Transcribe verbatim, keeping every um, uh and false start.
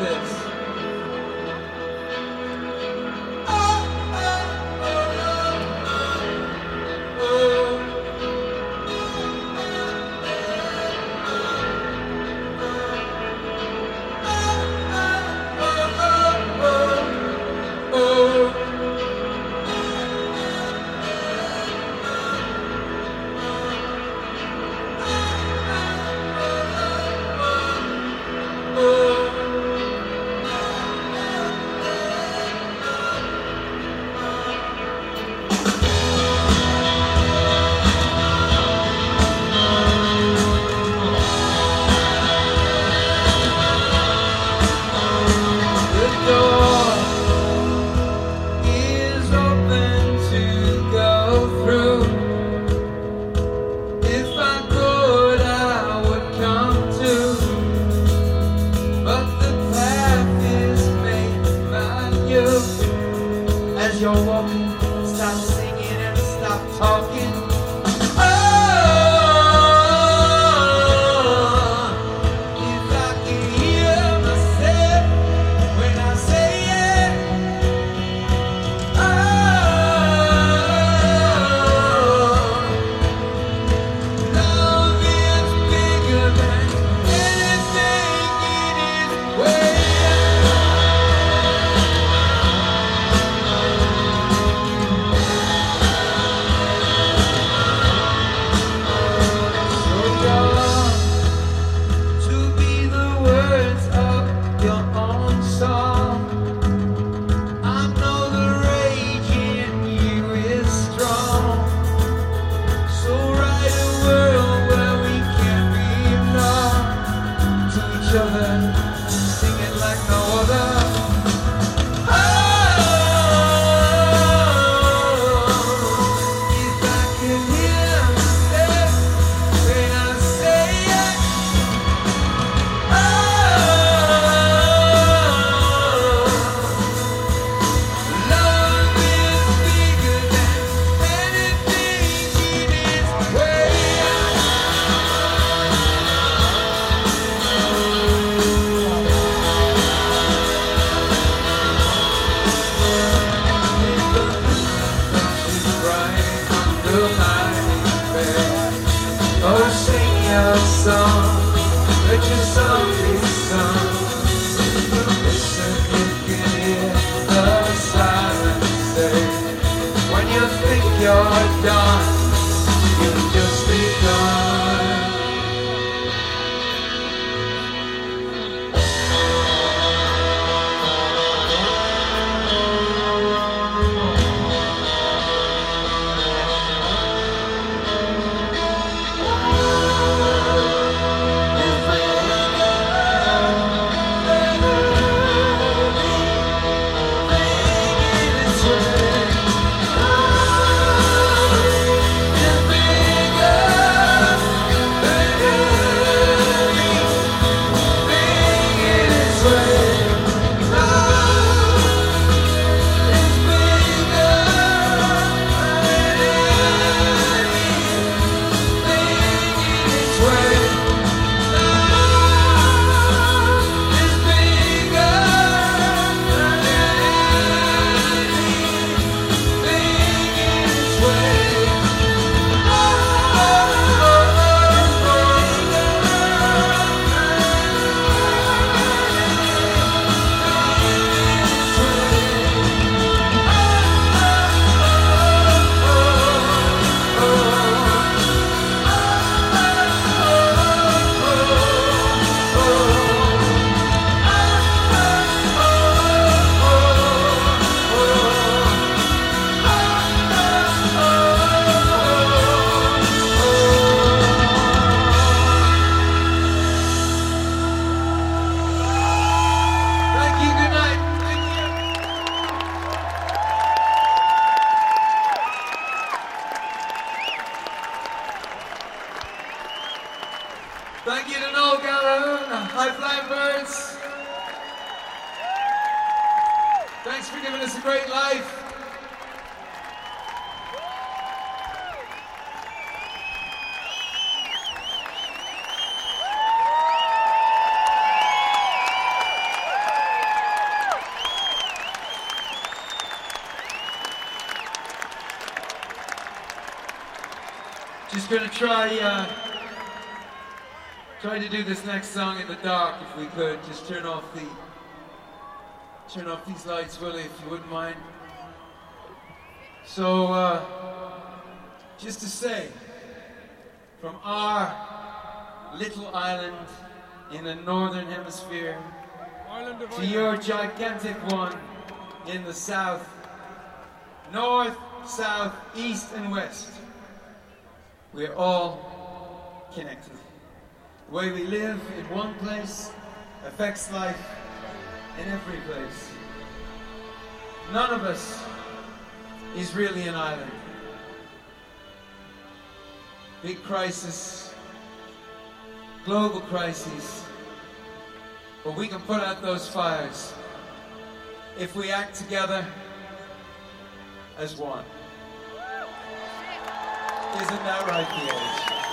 this. Thank you to Noel Gallagher, High Flying Birds. Thanks for giving us a great life. Just gonna try, uh, try to do this next song in the dark if we could. Just turn off the, turn off these lights, Willie, if you wouldn't mind. So, uh, just to say, from our little island in the northern hemisphere to your gigantic one in the south, north, south, east, and west. We're all connected. The way we live in one place affects life in every place. None of us is really an island. Big crisis, global crises, but we can put out those fires if we act together as one. Isn't that right, P H?